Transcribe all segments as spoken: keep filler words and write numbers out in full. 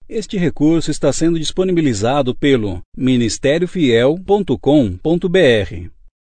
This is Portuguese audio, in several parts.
Este recurso está sendo disponibilizado pelo ministério fiel ponto com ponto br.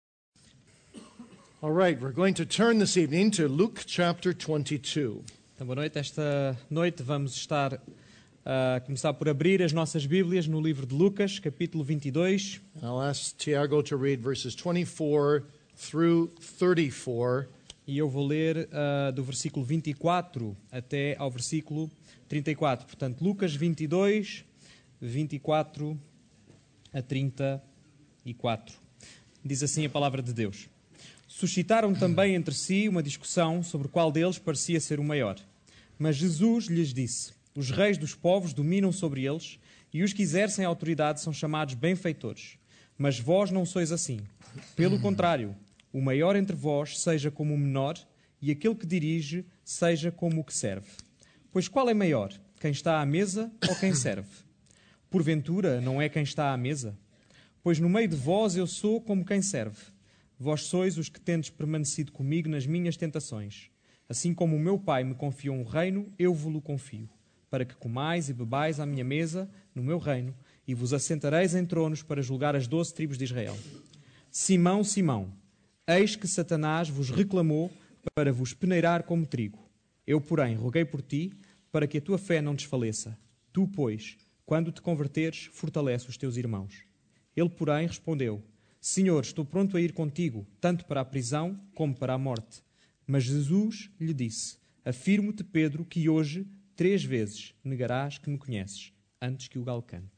All right, we're going to turn this evening to Luke chapter twenty-two. Então, boa noite. Esta noite vamos estar a começar por abrir as nossas Bíblias no livro de Lucas, capítulo vinte e dois. I'll ask Tiago to read verses twenty-four through thirty-four. E eu vou ler uh, do versículo vinte e quatro até ao versículo trinta e quatro. Portanto, Lucas vinte e dois, vinte e quatro a trinta e quatro. Diz assim a palavra de Deus. Suscitaram também entre si uma discussão sobre qual deles parecia ser o maior. Mas Jesus lhes disse: os reis dos povos dominam sobre eles, e os que exercem a autoridade são chamados benfeitores. Mas vós não sois assim. Pelo contrário, o maior entre vós seja como o menor, e aquele que dirige seja como o que serve. Pois qual é maior, quem está à mesa ou quem serve? Porventura, não é quem está à mesa? Pois no meio de vós eu sou como quem serve. Vós sois os que tendes permanecido comigo nas minhas tentações. Assim como o meu Pai me confiou um reino, eu vos-lo confio, para que comais e bebais à minha mesa, no meu reino, e vos assentareis em tronos para julgar as doze tribos de Israel. Simão, Simão, eis que Satanás vos reclamou para vos peneirar como trigo. Eu, porém, roguei por ti, para que a tua fé não desfaleça. Tu, pois, quando te converteres, fortalece os teus irmãos. Ele, porém, respondeu: Senhor, estou pronto a ir contigo, tanto para a prisão como para a morte. Mas Jesus lhe disse: afirmo-te, Pedro, que hoje, três vezes, negarás que me conheces, antes que o galo cante.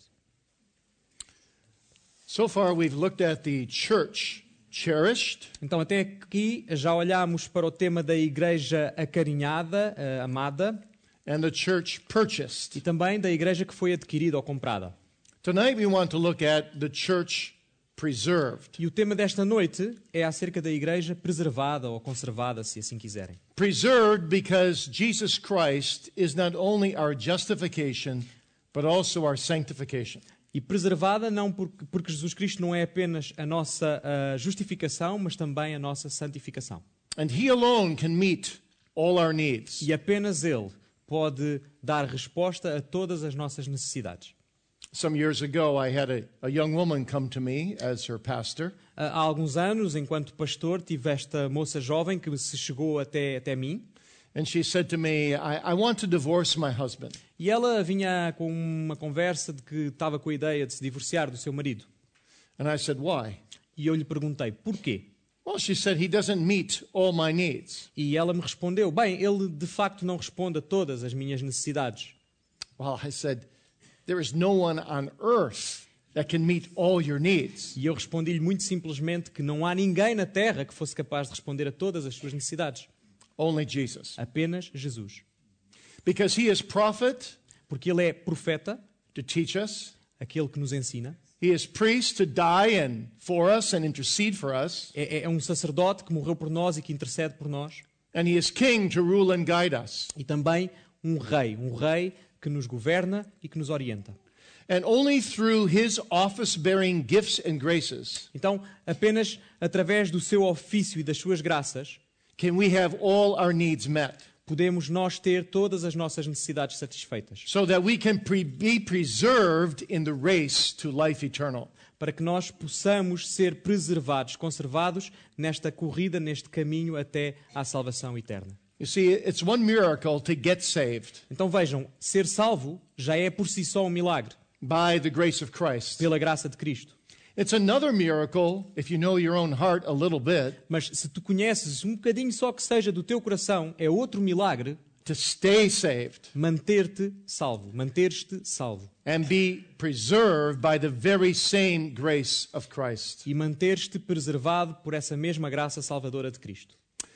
So far we've looked at the church cherished. Então, até aqui já olhámos para o tema da igreja acarinhada, uh, amada, And the church purchased. e também da igreja que foi adquirida ou comprada. Tonight we want to look at the church preserved. E o tema desta noite é acerca da igreja preservada ou conservada, se assim quiserem. Preserved because Jesus Christ is not only our justification, but also our sanctification. E preservada não porque, porque Jesus Cristo não é apenas a nossa uh, justificação, mas também a nossa santificação. And He alone can meet all our needs. E apenas Ele pode dar resposta a todas as nossas necessidades. Some years ago, I had a, a young woman come to me as her pastor. Há alguns anos, enquanto pastor, tive esta moça jovem que se chegou até, até mim. And she said to me, I, I want to divorce my husband. E ela vinha com uma conversa de que estava com a ideia de se divorciar do seu marido. And I said, why? E eu lhe perguntei, porquê? Well, she said, he doesn't meet all my needs. E ela me respondeu, bem, ele de facto não responde a todas as minhas necessidades. Well, I said, there is no one on earth that can meet all your needs. E eu respondi-lhe muito simplesmente que não há ninguém na terra que fosse capaz de responder a todas as suas necessidades. Only Jesus. Apenas Jesus. Because he is prophet Porque ele é profeta, to teach us. aquele que nos ensina. He is priest to die and for us and intercede for us. É, é um sacerdote que morreu por nós e que intercede por nós. And he is king to rule and guide us. E também um rei, um rei que nos governa e que nos orienta. And only through his office-bearing gifts and graces Então, apenas através do seu ofício e das suas graças, can we have all our needs met, podemos nós ter todas as nossas necessidades satisfeitas, so that we can pre- be preserved in the race to life eternal. para que nós possamos ser preservados, conservados nesta corrida, neste caminho até à salvação eterna. You see, it's one miracle to get saved Então vejam, ser salvo já é por si só um milagre, by the grace of Christ. pela graça de Cristo. It's another miracle, if you know your own heart a little bit, Mas se tu conheces um bocadinho só que seja do teu coração, é outro milagre to stay saved manter-te salvo, manteres-te salvo. and be preserved by the very same grace of Christ. E manteres-te preservado por essa mesma graça salvadora de Cristo.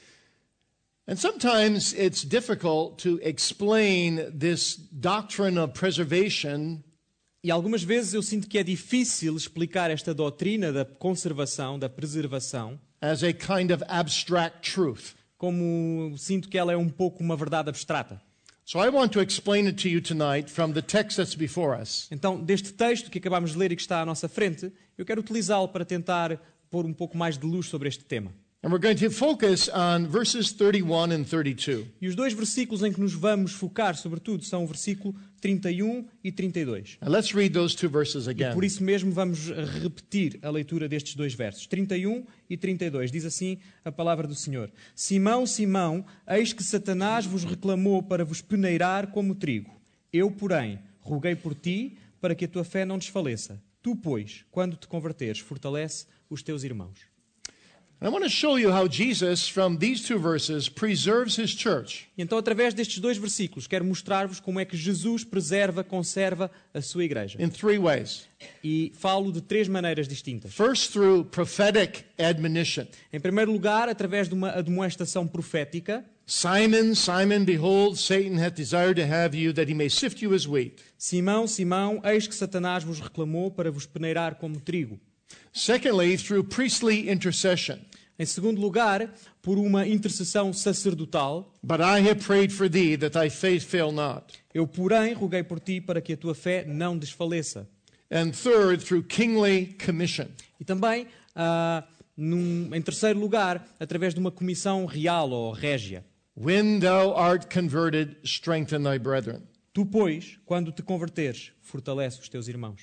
And sometimes it's difficult to explain this doctrine of preservation E algumas vezes eu sinto que é difícil explicar esta doutrina da conservação, da preservação, as a kind of abstract truth. como sinto que ela é um pouco uma verdade abstrata. So I want to explain it to you tonight from the text that's before us. Então, deste texto que acabamos de ler e que está à nossa frente, eu quero utilizá-lo para tentar pôr um pouco mais de luz sobre este tema. And we're going to focus on verses thirty-one and thirty-two. E os dois versículos em que nos vamos focar, sobretudo, são o versículo trinta e um e trinta e dois. Now let's read those two verses again. Por isso mesmo vamos repetir a leitura destes dois versos. trinta e um e trinta e dois. Diz assim a palavra do Senhor. Simão, Simão, eis que Satanás vos reclamou para vos peneirar como trigo. Eu, porém, roguei por ti para que a tua fé não desfaleça. Tu, pois, quando te converteres, fortalece os teus irmãos. I want to show you how Jesus, from these two verses, preserves his church. E então, através destes dois versículos, quero mostrar-vos como é que Jesus preserva, conserva a sua igreja. In three ways. E falo de três maneiras distintas. First, through prophetic admonition. Em primeiro lugar, através de uma admoestação profética. Simon, Simon, behold, Satan hath desired to have you, that he may sift you as wheat. Simão, Simão, eis que Satanás vos reclamou para vos peneirar como trigo. Secondly, through priestly intercession. Em segundo lugar, por uma intercessão sacerdotal. But I have prayed for thee, that thy faith fail not. Eu, porém, roguei por ti para que a tua fé não desfaleça. And third, through kingly commission. E também, ah, num, em terceiro lugar, através de uma comissão real ou régia. When thou art converted, strengthen thy brethren. Tu, pois, quando te converteres, fortalece os teus irmãos.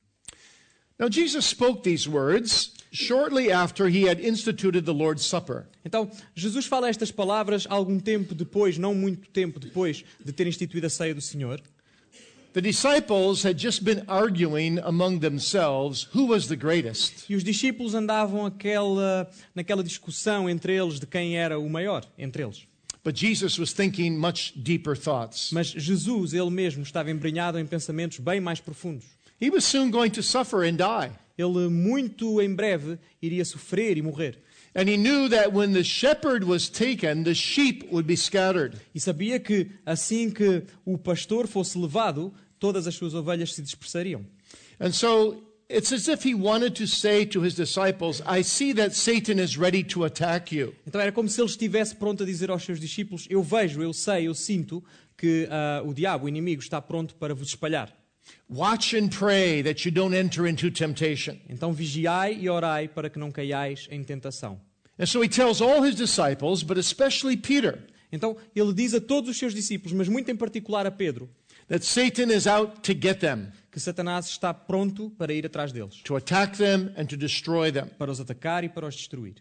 Now Jesus spoke these words shortly after he had instituted the Lord's Supper. Então, Jesus fala estas palavras algum tempo depois, não muito tempo depois de ter instituído a ceia do Senhor. The disciples had just been arguing among themselves who was the greatest. E os discípulos andavam aquela, naquela discussão entre eles de quem era o maior, entre eles. But Jesus was thinking much deeper thoughts. Mas Jesus, ele mesmo, estava embrenhado em pensamentos bem mais profundos. He was soon going to suffer and die. Ele muito em breve iria sofrer e morrer. And he knew that when the shepherd was taken, the sheep would be scattered. E sabia que assim que o pastor fosse levado, todas as suas ovelhas se dispersariam. And so it's as if he wanted to say to his disciples, I see that Satan is ready to attack you. Então era como se ele estivesse pronto a dizer aos seus discípulos: eu vejo, eu sei, eu sinto que uh, o diabo, o inimigo, está pronto para vos espalhar. Watch and pray that you don't enter into temptation. Então vigiai e orai para que não caiais em tentação. And so he tells all his disciples, but especially Peter, Então ele diz a todos os seus discípulos, mas muito em particular a Pedro, that Satan is out to get them, que Satanás está pronto para ir atrás deles, to attack them and to destroy them. para os atacar e para os destruir.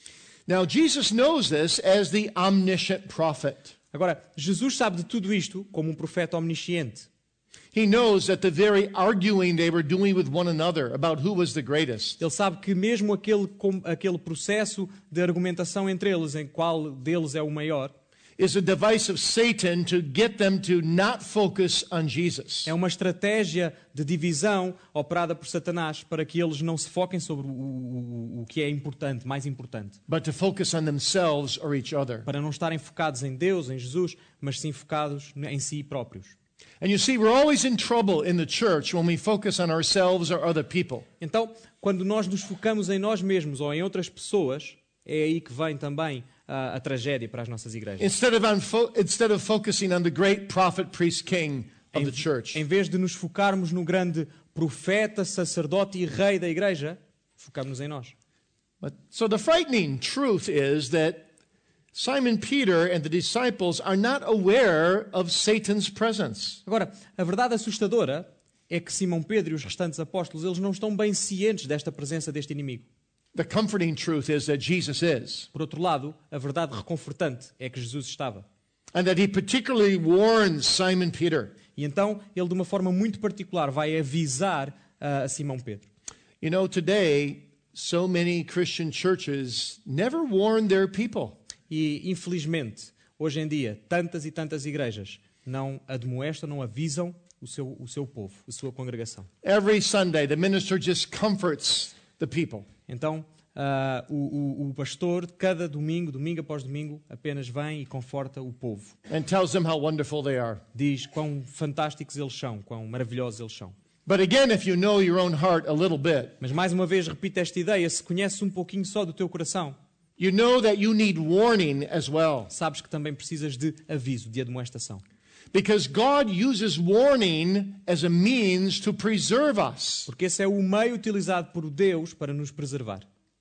Now Jesus knows this as the omniscient prophet. Agora, Jesus sabe de tudo isto como um profeta omnisciente. He knows that the very arguing they were doing with one another about who was the greatest Ele sabe que mesmo aquele, aquele processo de argumentação entre eles, em qual deles é o maior, is a device of Satan to get them to not focus on Jesus. é uma estratégia de divisão operada por Satanás para que eles não se foquem sobre o, o, o que é importante, mais importante. But to focus on themselves or each other. Para não estarem focados em Deus, em Jesus, mas sim focados em si próprios. And you see, we're always in trouble in the church when we focus on ourselves or other people. Então, quando nós nos focamos em nós mesmos ou em outras pessoas, é aí que vem também a, a tragédia para as nossas igrejas. Instead of, on fo- instead of focusing on the great prophet, priest, king of Em, the church. em vez de nos focarmos no grande profeta, sacerdote e rei da igreja, focamos em nós. But, so the frightening truth is that Simon Peter and the disciples are not aware of Satan's presence. Agora, a verdade assustadora é que Simão Pedro e os restantes apóstolos, eles não estão bem cientes desta presença deste inimigo. The comforting truth is that Jesus is, Por outro lado, a verdade reconfortante é que Jesus estava. and that he particularly warns Simon Peter. E então, ele de uma forma muito particular vai avisar uh, a Simão Pedro. You know, today, so many Christian churches never warn their people. E, infelizmente, hoje em dia, tantas e tantas igrejas não admoestam, não avisam o seu, o seu povo, a sua congregação. Every Sunday, the minister just comforts the people. Então, uh, o, o, o pastor, cada domingo, domingo após domingo, apenas vem e conforta o povo. And tells them how wonderful they are. Diz quão fantásticos eles são, quão maravilhosos eles são. But again, if you know your own heart a little bit, Mas, mais uma vez, repito esta ideia, se conheces um pouquinho só do teu coração, you know that you need warning as well. sabes que também precisas de aviso, de admoestação. Because God uses warning as a means to preserve us. Porque esse é o meio utilizado por Deus para nos preservar.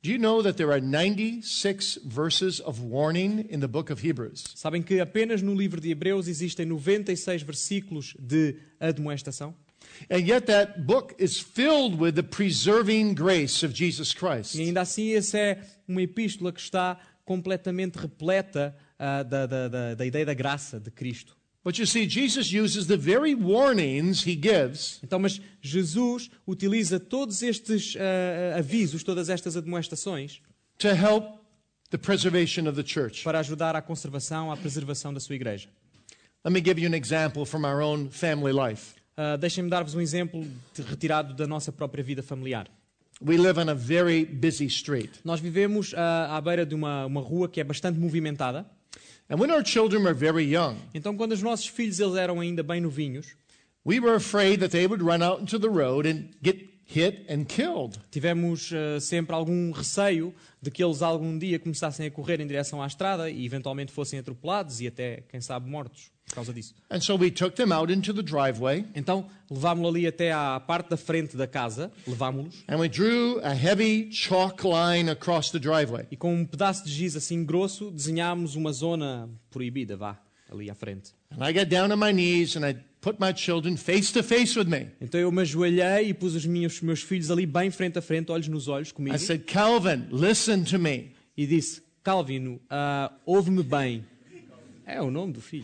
Do you know that there are ninety-six verses of warning in the book of Hebrews? Sabem que apenas no livro de Hebreus existem noventa e seis versículos de admoestação? And yet that book is filled with the preserving grace of Jesus Christ. E ainda assim, essa é uma epístola que está completamente repleta uh, da, da, da, da ideia da graça de Cristo. But you see, Jesus uses the very warnings he gives Então, mas Jesus utiliza todos estes uh, avisos, todas estas admoestações, to help the preservation of the church. para ajudar à conservação, à preservação da sua igreja. Let me give you an example from our own family life. Uh, Deixem-me dar-vos um exemplo de, retirado da nossa própria vida familiar. We live on a very busy street. Nós vivemos uh, à beira de uma, uma rua que é bastante movimentada. And when our children were very young, Então, quando os nossos filhos eles eram ainda bem novinhos, we were afraid that they would run out into the road and get hit and killed. tivemos uh, sempre algum receio de que eles algum dia começassem a correr em direção à estrada e eventualmente fossem atropelados e até, quem sabe, mortos por causa disso. And so we took them out into the driveway Então, levámo-lo ali até à parte da frente da casa, levámo-los, and we drew a heavy chalk line across the driveway. e com um pedaço de giz assim grosso, desenhámos uma zona proibida, vá, ali à frente. And I got down on my knees and I put my children face to face with me. Então eu me ajoelhei e pus os meus, meus filhos ali bem frente a frente, olhos nos olhos comigo, I said, Calvin, listen to me. e disse: Calvino, ah, ouve-me bem. É o nome do filho.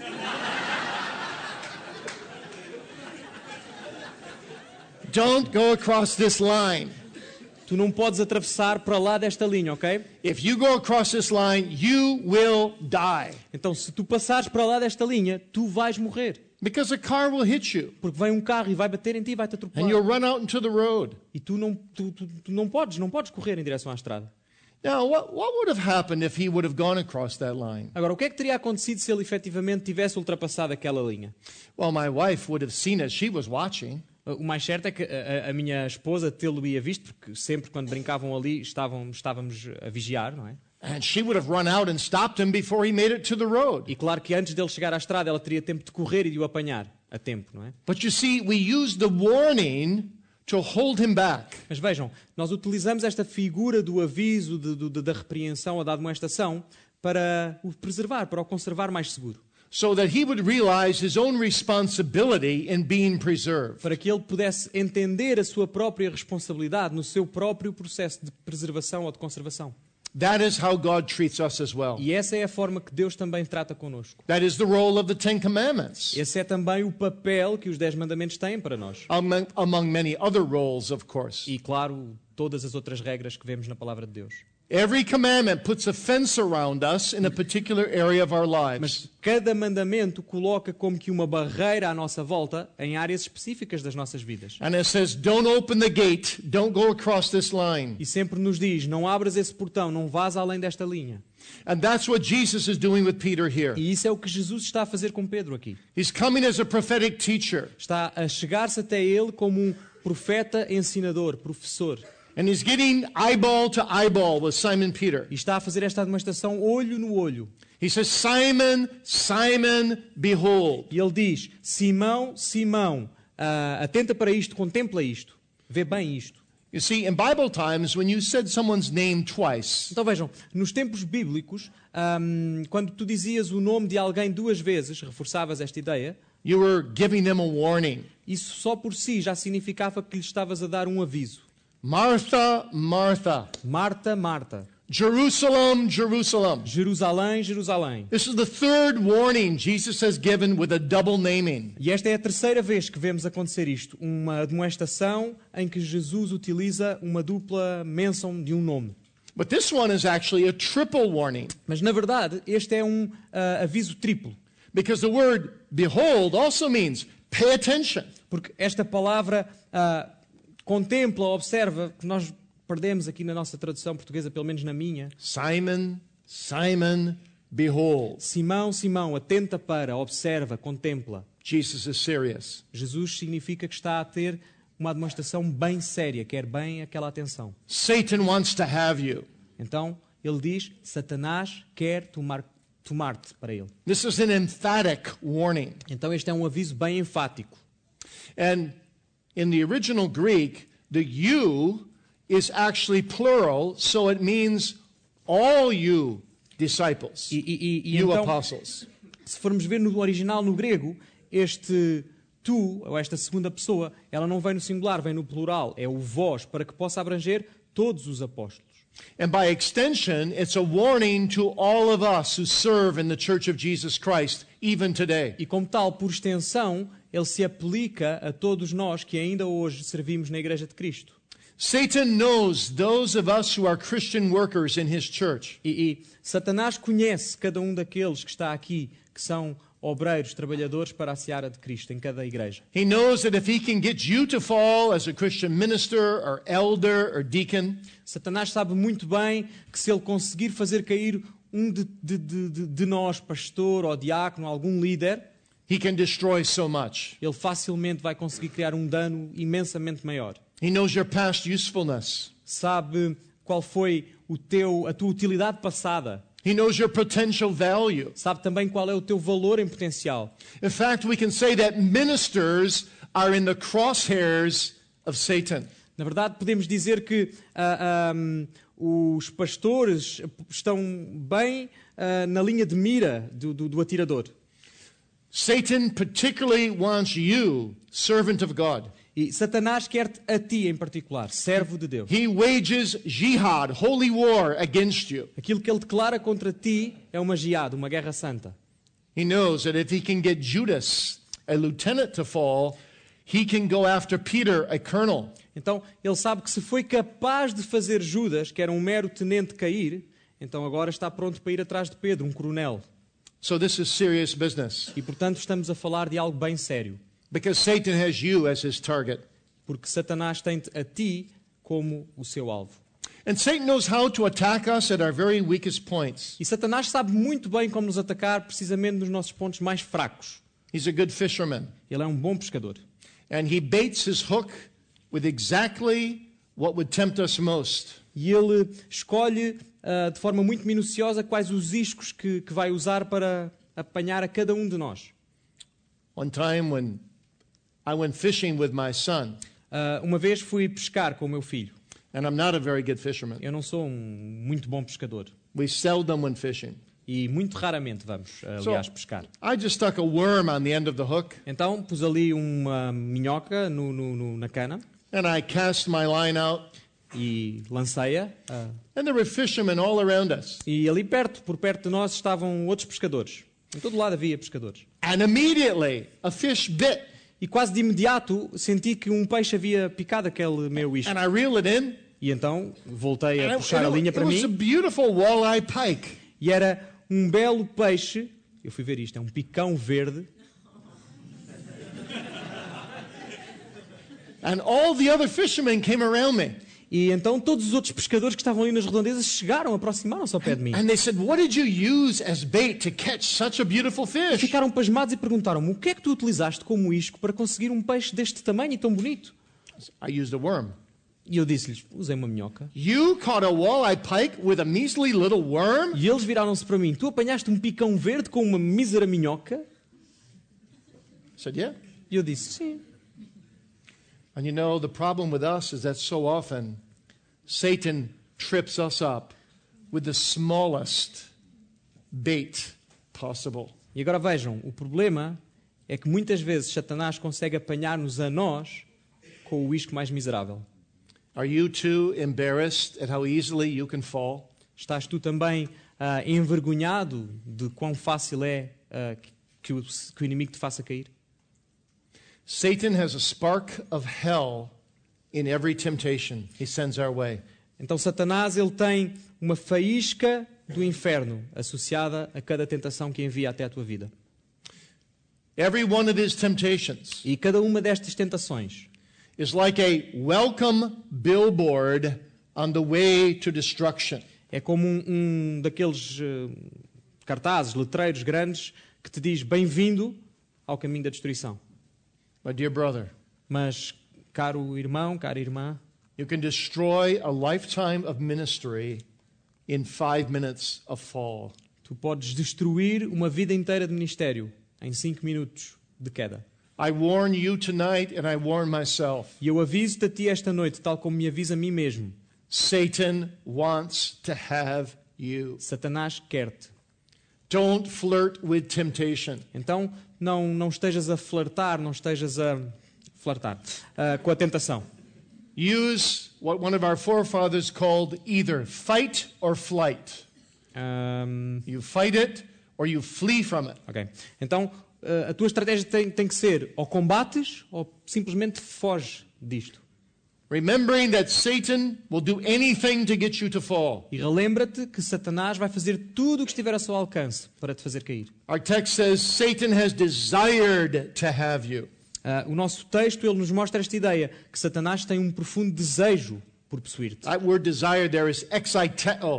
Don't go across this line. Tu não podes atravessar para lá desta linha, ok? If you go across this line, you will die. Então, se tu passares para lá desta linha, tu vais morrer. Because a car will hit you Porque vem um carro e vai bater em ti e vai-te and you'll atropelar. run out into the road. E tu não, tu, tu, tu não podes, não podes correr em direção à estrada. Now, what, what would have happened if he would have gone across that line? Agora, o que é que teria acontecido se ele efetivamente tivesse ultrapassado aquela linha? Well, my wife would have seen us. She was watching. O mais certo é que a, a- a minha esposa tê-lo ia visto, porque sempre quando brincavam ali estavam, estávamos a vigiar, não é? And she would have run out and stopped him before he made it to the road. E claro que antes dele chegar à estrada ela teria tempo de correr e de o apanhar a tempo, não é? But you see, we use the warning to hold him back. Mas vejam, nós utilizamos esta figura do aviso, de, de- da repreensão ou da admoestação para o preservar, para o conservar mais seguro. So that he would realize his own responsibility in being preserved. Para que ele pudesse entender a sua própria responsabilidade no seu próprio processo de preservação ou de conservação. That is how God treats us as well. E essa é a forma que Deus também trata connosco. That is the role of the Ten Commandments, Esse é também o papel que os Dez Mandamentos têm para nós. among, among many other roles, of course. E, claro, todas as outras regras que vemos na Palavra de Deus. Every commandment puts a fence around us in a particular area of our lives. Mas cada mandamento coloca como que uma barreira à nossa volta em áreas específicas das nossas vidas. And it says, don't open the gate, don't go across this line. E sempre nos diz, não abras esse portão, não vás além desta linha. And that's what Jesus is doing with Peter here. E isso é o que Jesus está a fazer com Pedro aqui. He's coming as a prophetic teacher, Está a chegar-se até ele como um profeta ensinador, professor. and he's getting eyeball to eyeball with Simon Peter. E está a fazer esta demonstração olho no olho. He says, Simon, Simon, behold. E ele diz, Simão, Simão, ah, atenta para isto, contempla isto, vê bem isto. You see, in Bible times, when you said someone's name twice, Então vejam, nos tempos bíblicos, ahm, quando tu dizias o nome de alguém duas vezes, reforçavas esta ideia, you were giving them a warning. isso só por si já significava que lhe estavas a dar um aviso. Martha, Martha. Marta, Marta. Jerusalem, Jerusalem. Jerusalém, Jerusalém. This is the third warning Jesus has given with a double naming. E esta é a terceira vez que vemos acontecer isto, uma demonstração em que Jesus utiliza uma dupla menção de um nome. But this one is actually a triple warning, Mas na verdade, este é um ah, aviso triplo, because the word behold also means pay attention. porque esta palavra ah, contempla, observa, que nós perdemos aqui na nossa tradução portuguesa, pelo menos na minha. Simon, Simon, behold. Simão, Simão, atenta para, observa, contempla. Jesus is serious. Jesus significa que está a ter uma demonstração bem séria, quer bem aquela atenção. Satan wants to have you. Então, ele diz, Satanás quer tomar, tomar-te para ele. This is an emphatic warning. Então este é um aviso bem enfático. And in the original Greek, the you is actually plural, so it means all you disciples, E, e, e, e you então, apostles. se formos ver no original, no grego, este tu, ou esta segunda pessoa, ela não vem no singular, vem no plural. É o vós, para que possa abranger todos os apóstolos. And by extension, it's a warning to all of us who serve in the Church of Jesus Christ, even today. E como tal, por extensão, ele se aplica a todos nós que ainda hoje servimos na Igreja de Cristo. Satan knows those of us who are Christian workers in his church. E, e Satanás conhece cada um daqueles que está aqui, que são obreiros, trabalhadores para a seara de Cristo em cada igreja. He knows that if he can get you to fall as a Christian minister or elder or deacon, Satanás sabe muito bem que se ele conseguir fazer cair um de, de, de, de nós, pastor ou diácono, algum líder, he can destroy so much. ele facilmente vai conseguir criar um dano imensamente maior. He knows your past usefulness. Sabe qual foi o teu, a tua utilidade passada. He knows your potential value. Sabe também qual é o teu valor em potencial. In fact, we can say that ministers are in the crosshairs of Satan. Na verdade, podemos dizer que ah, um, os pastores estão bem ah, na linha de mira do, do, do atirador. Satan particularly wants you, servant of God. E Satanás quer-te a ti em particular, servo de Deus. He wages jihad, holy war, against you. Aquilo que ele declara contra ti é uma jihad, uma guerra santa. He knows that if he can get Judas, a lieutenant, to fall, he can go after Peter, a colonel. Então, ele sabe que se foi capaz de fazer Judas, que era um mero tenente, cair, então agora está pronto para ir atrás de Pedro, um coronel. So this is serious business. E, portanto, estamos a falar de algo bem sério. Because Satan has you as his target. Porque Satanás tem-te a ti como o seu alvo. And Satan knows how to attack us at our very weakest points. E Satanás sabe muito bem como nos atacar precisamente nos nossos pontos mais fracos. He's a good fisherman. Ele é um bom pescador. And he baits his hook with exactly what would tempt us most. E ele escolhe uh, de forma muito minuciosa quais os iscos que, que vai usar para apanhar a cada um de nós. One time when I went fishing with my son, Uh, uma vez fui pescar com o meu filho. and I'm not a very good fisherman. Eu não sou um muito bom pescador. We seldom went fishing. E muito raramente vamos, aliás, pescar. I just stuck a worm on the end of the hook, Então pus ali uma minhoca no, no, no, na cana and I cast my line out, e lancei-a. Uh, and there were fishermen all around us. e ali perto, por perto de nós, estavam outros pescadores. Em todo lado havia pescadores. And immediately, a fish bit, E quase de imediato senti que um peixe havia picado aquele meu isco. and I reel it in. E então voltei And a it, puxar a and linha it, para it was a mim beautiful walleye pike. e era um belo peixe. Eu fui ver isto, é um picão verde. And all the other fishermen came around me. E então todos os outros pescadores que estavam ali nas redondezas chegaram, aproximaram-se ao pé de mim. And they said, "What did you use as bait to catch such a beautiful fish?" Ficaram pasmados e perguntaram-me: o que é que tu utilizaste como isco para conseguir um peixe deste tamanho e tão bonito? I used a worm. E eu disse-lhes: usei uma minhoca. You caught a walleye pike with a measly little worm? E eles viraram-se para mim: tu apanhaste um picão verde com uma mísera minhoca? I said, "Yeah." E eu disse: sim. And you know, the problem with us is that so often Satan trips us up with the smallest bait possible. E agora vejam, o problema é que muitas vezes Satanás consegue apanhar-nos a nós com o isco mais miserável. Are you too embarrassed at how easily you can fall? Estás tu também ah, envergonhado de quão fácil é ah, que, o, que o inimigo te faça cair? Satan has a spark of hell in every temptation he sends our way. Então Satanás ele tem uma faísca do inferno associada a cada tentação que envia até a tua vida. Every one of his temptations E cada uma destas tentações is like a welcome billboard on the way to destruction. é como um, um daqueles uh, cartazes, letreiros grandes que te diz bem-vindo ao caminho da destruição. My dear brother, Mas, caro irmão, cara irmã, you can destroy a lifetime of ministry in five minutes of fall. tu podes destruir uma vida inteira de ministério em cinco minutos de queda. I warn you tonight and I warn myself. E eu aviso-te a ti esta noite, tal como me aviso a mim mesmo. Satan wants to have you. Satanás quer-te. Don't flirt with temptation. Então, não, não estejas a flertar, não estejas a flertar uh, com a tentação. Use what one of our forefathers called either fight or flight. Um, You fight it or you flee from it. ok. Então, uh, a tua estratégia tem, tem que ser ou combates ou simplesmente foge disto. Remembering that Satan will do anything to get you to fall. E relembra-te que Satanás vai fazer tudo o que estiver ao seu alcance para te fazer cair. Our text says Satan has desired to have you. Uh, o nosso texto ele nos mostra esta ideia, que Satanás tem um profundo desejo por possuir-te. That word desire there is exciteo.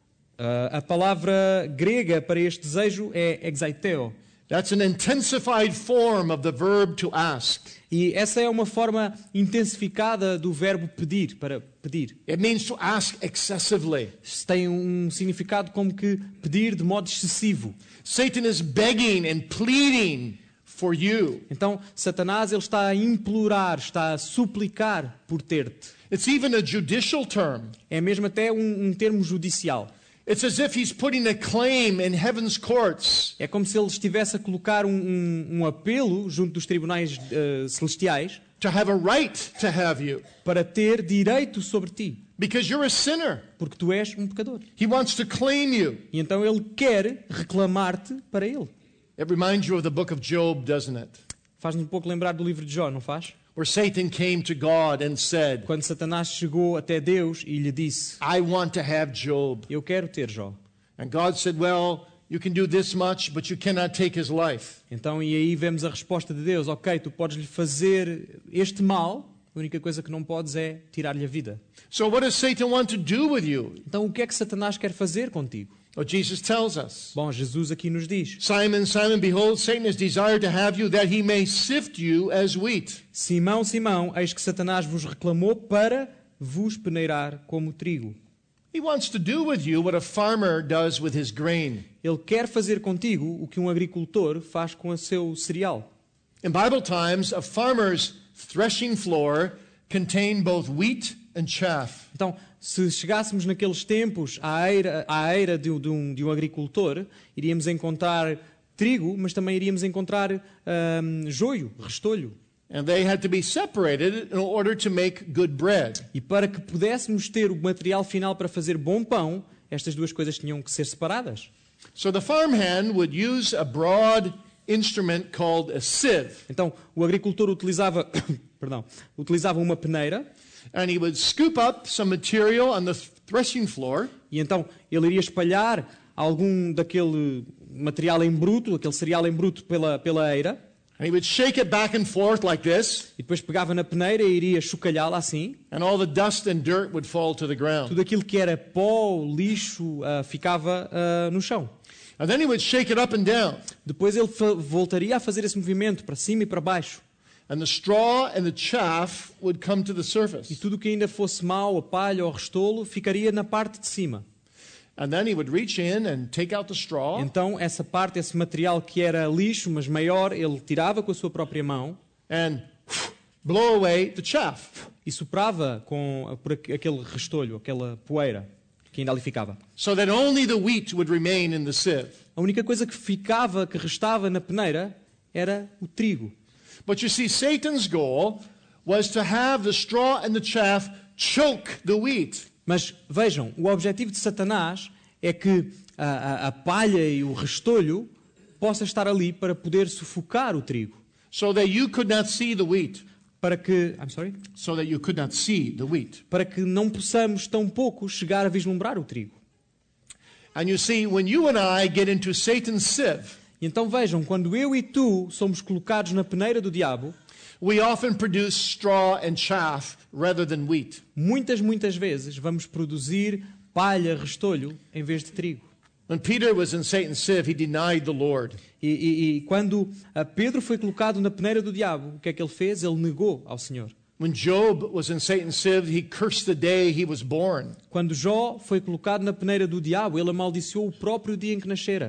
Uh, a palavra grega para este desejo é exaiteo. That's an intensified form of the verb to ask. E essa é uma forma intensificada do verbo pedir, para pedir. It means to ask excessively. Isto tem um significado como que pedir de modo excessivo. Satan is begging and pleading for you. Então, Satanás ele está a implorar, está a suplicar por ter-te. It's even a judicial term. É mesmo até um, um termo judicial. It's as if he's putting a claim in heaven's courts. É como se ele estivesse a colocar um, um, um apelo junto dos tribunais uh, celestiais To have a right to have you. para ter direito sobre ti, Because you're a sinner. porque tu és um pecador. He wants to claim you. E então ele quer reclamar-te para ele. It reminds you of the book of Job, doesn't it? Faz-nos um pouco lembrar do livro de Jó, não faz? Where Satan came to God and said, Quando Satanás chegou até Deus e lhe disse: I want to have Job. Eu quero ter Jó. And God said, well, you can do this much, but you cannot take his life. Então, e aí vemos a resposta de Deus: Ok, tu podes lhe fazer este mal, a única coisa que não podes é tirar-lhe a vida. So what does Satan want to do with you? Então, o que é que Satanás quer fazer contigo? Well, Jesus tells us. Bom, Jesus aqui nos diz: Simon, Simon, behold, Satan has desired to have you that he may sift you as wheat. Simão, Simão, eis que Satanás vos reclamou para vos peneirar como trigo. He wants to do with you what a farmer does with his grain. Ele quer fazer contigo o que um agricultor faz com o seu cereal. In Bible times, a farmer's threshing floor contained both wheat and chaff. Então, se chegássemos naqueles tempos à eira, à eira de, de, um, de um agricultor, iríamos encontrar trigo, mas também iríamos encontrar hum, joio, restolho. And they had to be separated in order to make good bread. E para que pudéssemos ter o material final para fazer bom pão, estas duas coisas tinham que ser separadas. So the farmhand would use a broad instrument called a sieve, Então, o agricultor utilizava, perdão, utilizava uma peneira, and he would scoop up some material on the threshing floor, e então ele iria espalhar algum daquele material em bruto, aquele cereal em bruto pela, pela eira, and he would shake it back and forth like this, e depois pegava na peneira e iria chocalhá-la assim. and all the dust and dirt would fall to the ground. Tudo aquilo que era pó, lixo, ah, ficava ah, no chão. And then he would shake it up and down, Depois ele fa- voltaria a fazer esse movimento para cima e para baixo. and the straw and the chaff would come to the E surface. tudo o que ainda fosse mau, a palha ou o restolo, ficaria na parte de cima. And then he would reach in and take out the straw, Então, essa parte, esse material que era lixo, mas maior, ele tirava com a sua própria mão and blow away the chaff. e soprava com, por aqu- aquele restolho, aquela poeira que ainda ali ficava. So that only the wheat would remain in the sieve. A única coisa que ficava, que restava na peneira, era o trigo. But you see, Satan's goal was to have the straw and the chaff choke the wheat. Mas vejam, o objetivo de Satanás é que a, a, a palha e o restolho possa estar ali para poder sufocar o trigo. So that you could not see the wheat. Para que, I'm sorry? So that you could not see the wheat. Para que não possamos tão pouco chegar a vislumbrar o trigo. And you see, when you and I get into Satan's sieve, E então vejam, quando eu e tu somos colocados na peneira do diabo, we often produce straw and chaff rather than wheat. muitas, muitas vezes vamos produzir palha, restolho, em vez de trigo. When Peter was in Satan's sieve, he denied the Lord. E, e, e quando a Pedro foi colocado na peneira do diabo, o que é que ele fez? Ele negou ao Senhor. When Job was in Satan's sieve, he cursed the day he was born. Quando Jó foi colocado na peneira do diabo, ele amaldiçoou o próprio dia em que nascera.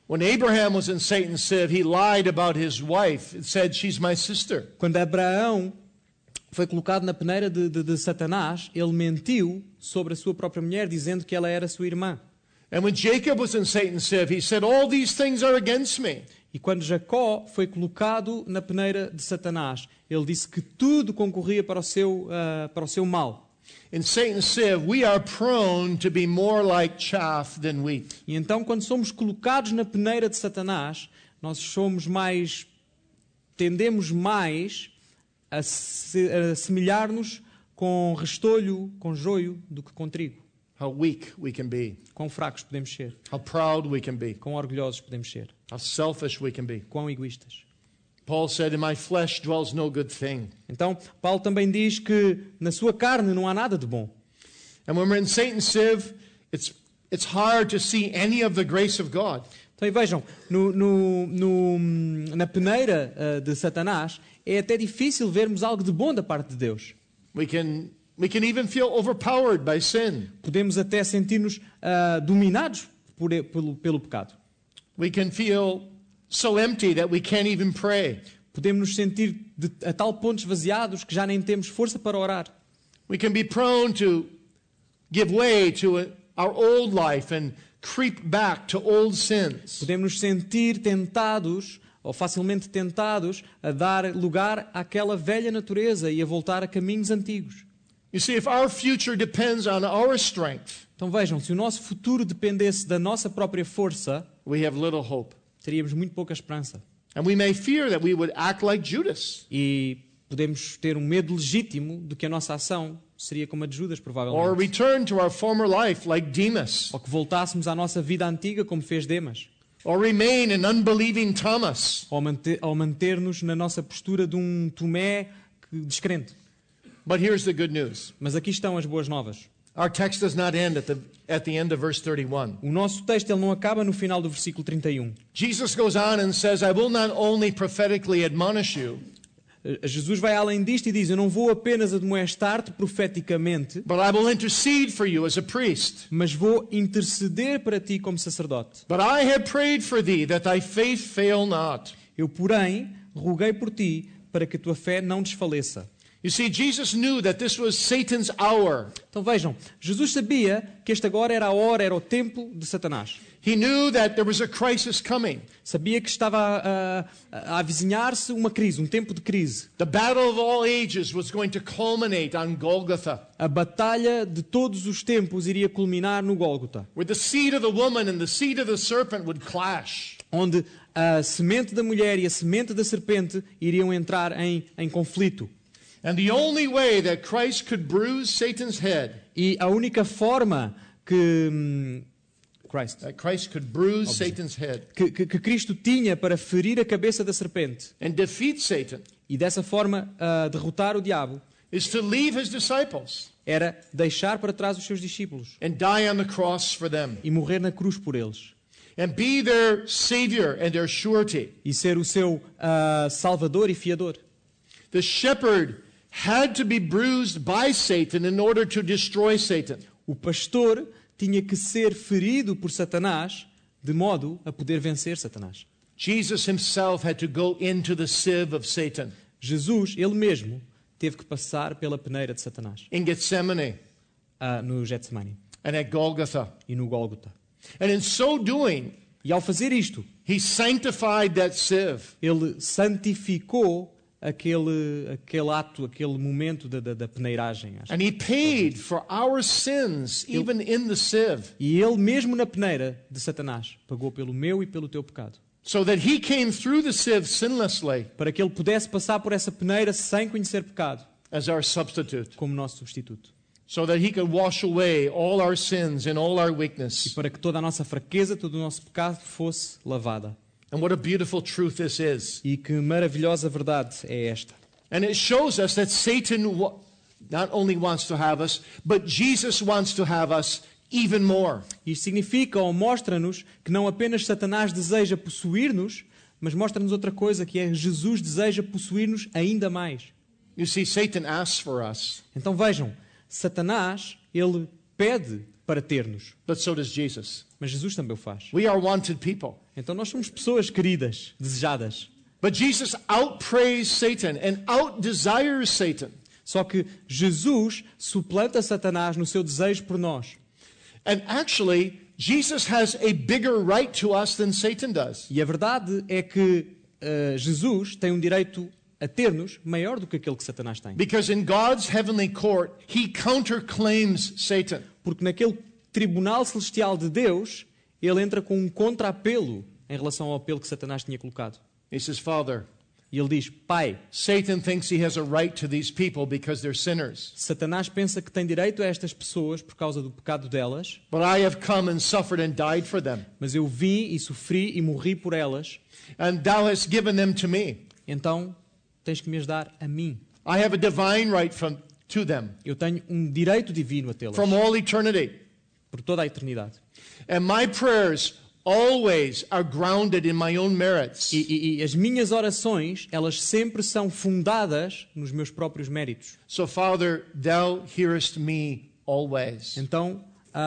When Abraham was in Satan's sieve, he lied about his wife. It said, she's my sister. Quando Abraão foi colocado na peneira de, de, de Satanás, ele mentiu sobre a sua própria mulher, dizendo que ela era sua irmã. And when Jacob was in Satan's sieve, he said, all these things are against me. E quando Jacó foi colocado na peneira de Satanás, ele disse que tudo concorria para o seu, uh, para o seu mal. In Satan's sieve, we are prone to be more like chaff than wheat. E então, quando somos colocados na peneira de Satanás, nós somos mais, tendemos mais a, se, a assemelhar-nos com restolho, com joio, do que com trigo. How weak we can be. Quão fracos podemos ser. How proud we can be. Quão orgulhosos podemos ser. How selfish we can be. Quão egoístas. Paul said, in my flesh dwells no good thing. Então, Paulo também diz que na sua carne não há nada de bom. And when we're in Satan's sieve, it's, it's hard to see any of the grace of God. Então, e vejam, no, no, no, na peneira uh, de Satanás, é até difícil vermos algo de bom da parte de Deus. We can, we can even feel overpowered by sin. Podemos até sentir-nos uh, dominados por, pelo, pelo pecado. We can feel so empty that we can't even pray. Podemos nos sentir de, a tal ponto esvaziados que já nem temos força para orar. We can be prone to give way to a, our old life and creep back to old sins. Podemos nos sentir tentados, ou facilmente tentados, a dar lugar àquela velha natureza e a voltar a caminhos antigos. You see, if our future depends on our strength, Então vejam, se o nosso futuro dependesse da nossa própria força, we have little hope. teríamos muito pouca esperança. And we may fear that we would act like Judas, E podemos ter um medo legítimo de que a nossa ação seria como a de Judas, or provavelmente. return to our former life like Demas, Ou que voltássemos à nossa vida antiga como fez Demas. or remain an unbelieving Thomas. Ou manter, ou manter-nos na nossa postura de um Tomé que- descrente. But here's the good news. Mas aqui estão as boas novas. Our text does not end at the, at the end of verse thirty-one. O nosso texto ele não acaba no final do versículo trinta e um. Jesus goes on and says, I will not only prophetically admonish you, Jesus vai além disto e diz: eu não vou apenas admoestar-te profeticamente, but I will intercede for you as a priest. mas vou interceder para ti como sacerdote. But I have prayed for thee that thy faith fail not. Eu, porém, roguei por ti para que a tua fé não desfaleça. You see, Jesus knew that this was Satan's hour. Então vejam, Jesus sabia que este agora era a hora, era o tempo de Satanás. He knew that there was a crisis coming. Sabia que estava a, a, a avizinhar-se uma crise, um tempo de crise. The battle of all ages was going to culminate on Golgotha, A batalha de todos os tempos iria culminar no Gólgota, where the seed of the woman and the seed of the serpent would clash. onde a semente da mulher e a semente da serpente iriam entrar em, em conflito. And the only way that Christ could bruise Satan's head, E a única forma que, hum, Christ, that Christ could bruise Satan's head que, que, que Cristo tinha para ferir a cabeça da serpente and defeat Satan, e dessa forma ah, derrotar o diabo, is to leave his disciples era deixar para trás os seus discípulos and die on the cross for them, e morrer na cruz por eles. and be their savior and their surety. E ser o seu ah, salvador e fiador. The shepherd had to be bruised by Satan in order to destroy Satan. O pastor tinha que ser ferido por Satanás de modo a poder vencer Satanás. Jesus himself had to go into the sieve of Satan. Jesus, ele mesmo, teve que passar pela peneira de Satanás In Gethsemane ah, no Getsemane and at Golgotha. e no Gólgota. And in so doing, E ao fazer isto, he sanctified that sieve. ele santificou aquele, aquele ato, aquele momento da, da, da peneiragem. Acho. And he paid for our sins even in the sieve, E ele mesmo na peneira de Satanás pagou pelo meu e pelo teu pecado. so that he came through the sieve sinlessly Para que ele pudesse passar por essa peneira sem conhecer pecado, as our substitute, como nosso substituto. so that he could wash away all our sins and all our E weakness. para que toda a nossa fraqueza, todo o nosso pecado fosse lavada. And what a beautiful truth this is. E que maravilhosa verdade é esta. And it shows us that Satan wa- not only wants to have us, but Jesus wants to have us even more. Isto significa ou mostra-nos que não apenas Satanás deseja possuir-nos, mas mostra-nos outra coisa, que é Jesus deseja possuir-nos ainda mais. You see, Satan asks for us. Então vejam, Satanás, ele pede para ter-nos. But so does Jesus. Mas Jesus também o faz. We are wanted people. Então nós somos pessoas queridas, desejadas. But Jesus outprays Satan and outdesires Satan. Só que Jesus suplanta Satanás no seu desejo por nós. And actually, Jesus has a bigger right to us than Satan does. E a verdade é que uh, Jesus tem um direito a ter-nos maior do que aquele que Satanás tem. Because in God's heavenly court, he counterclaims Satan. Porque naquele tribunal celestial de Deus, ele entra com um contra-apelo em relação ao apelo que Satanás tinha colocado. He says, Father, E ele diz, Pai, Satan thinks he has a right to these people because they're sinners. Satanás pensa que tem direito a estas pessoas por causa do pecado delas, But I have come and suffered and died for them. mas eu vim e sofri e morri por elas, And thou hast given them to me. então tens que me as dar a mim. I have a divine right from, to them Eu tenho um direito divino a tê-las from all eternity. por toda a eternidade. And my prayers always are grounded in my own merits. E, e, e as minhas orações, elas sempre são fundadas nos meus próprios méritos. So, Father, thou hearest me always. Então,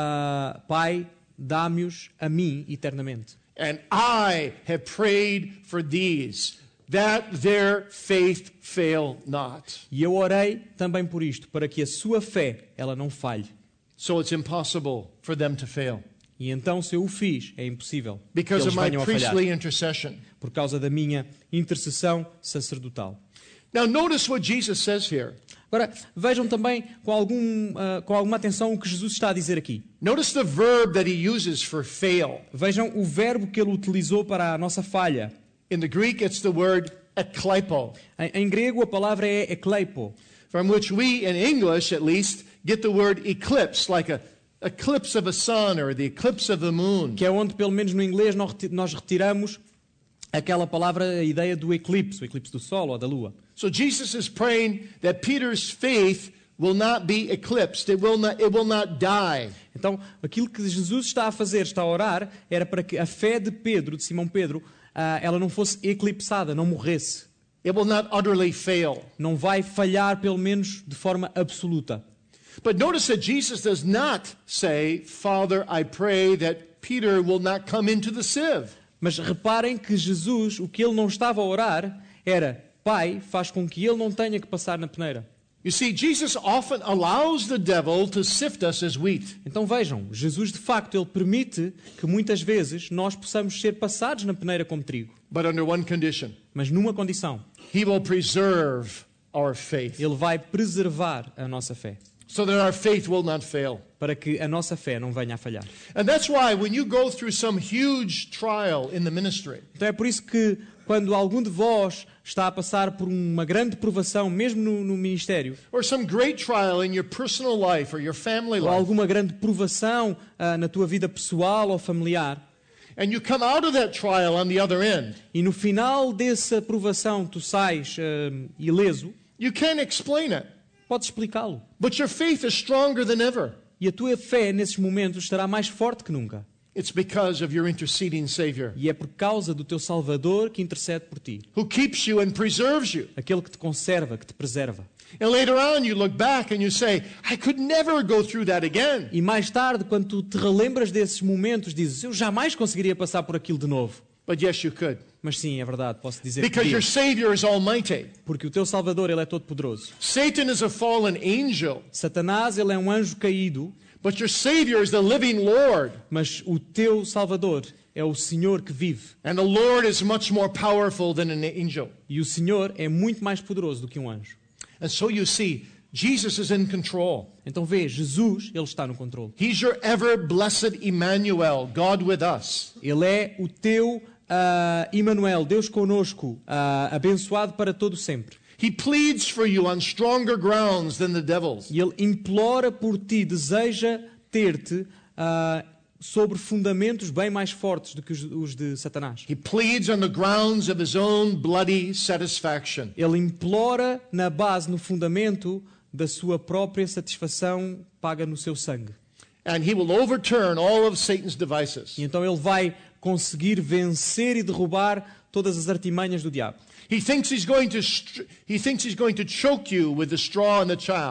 ah, Pai, dá-me-os a mim eternamente. And I have prayed for these, that their faith fail not. E eu orei também por isto, para que a sua fé, ela não falhe. So it's impossible for them to fail. E então, se eu o fiz, é impossível que Because eles of my venham a falhar, priestly intercession. por causa da minha intercessão sacerdotal. Now notice what Jesus says here. Agora, vejam também com, algum, ah, com alguma atenção o que Jesus está a dizer aqui. Notice the verb that he uses for fail. Vejam o verbo que ele utilizou para a nossa falha. In the Greek, it's the word ekleipo, Em, em grego, a palavra é ekleipo, from which we, in English at least, get the word eclipse, like a eclipse of a sun or the eclipse of the moon. que é onde, pelo menos no inglês, nós reti- nós retiramos aquela palavra, a ideia do eclipse, o eclipse do sol ou da lua. So Jesus is praying that Peter's faith will not be eclipsed. It will not, it will not die. Então, aquilo que Jesus está a fazer, está a orar, era para que a fé de Pedro, de Simão Pedro, ah, ela não fosse eclipsada, não morresse. It will not utterly fail. Não vai falhar, pelo menos, de forma absoluta. But notice that Jesus does not say, Father, I pray that Peter will not come into the sieve. Mas reparem que Jesus, o que ele não estava a orar, era, Pai, faz com que ele não tenha que passar na peneira. You see, Jesus often allows the devil to sift us as wheat. Então vejam, Jesus de facto, ele permite que muitas vezes nós possamos ser passados na peneira como trigo. But under one condition. Mas numa condição, He will preserve our faith ele vai preservar a nossa fé, so that our faith will not fail. para que a nossa fé não venha a falhar. And that's why when you go through some huge trial in the ministry, Então é por isso que quando algum de vós está a passar por uma grande provação, mesmo no, no ministério, or some great trial in your personal life or your family ou life, alguma grande provação ah, na tua vida pessoal ou familiar, and you come out of that trial on the other end, e no final dessa provação tu sais ah, ileso, you can't explain it, podes explicá-lo. but your faith is stronger than ever. E a tua fé nesses momentos estará mais forte que nunca. It's because of your interceding Savior, E é por causa do teu Salvador que intercede por ti. who keeps you and preserves you. Aquele que te conserva, que te preserva. And later on, you look back and you say, I could never go through that again. E mais tarde, quando tu te relembras desses momentos, dizes, eu jamais conseguiria passar por aquilo de novo. But yes, you could. Mas sim, é verdade, posso dizer que Because your podia. Savior is almighty. Porque o teu Salvador, ele é todo poderoso. Satan is a fallen angel, Satanás, ele é um anjo caído, but your Savior is the living Lord. mas o teu Salvador é o Senhor que vive. And the Lord is much more powerful than an angel. E o Senhor é muito mais poderoso do que um anjo. And so you see, Jesus is in control. Então vê, Jesus, ele está no controle. He's your ever blessed Emmanuel, God with us. Ele é o teu ah, Emmanuel, Deus conosco, ah, abençoado para todo sempre. He pleads for you on stronger grounds than the devil's. E ele implora por ti, deseja ter-te ah, sobre fundamentos bem mais fortes do que os, os de Satanás. He pleads on the grounds of his own bloody satisfaction. Ele implora na base, no fundamento da sua própria satisfação paga no seu sangue. And he will overturn all of Satan's devices. E então ele vai conseguir vencer e derrubar todas as artimanhas do diabo. He thinks he's going to str- he thinks he's going to choke you with the straw and the chaff.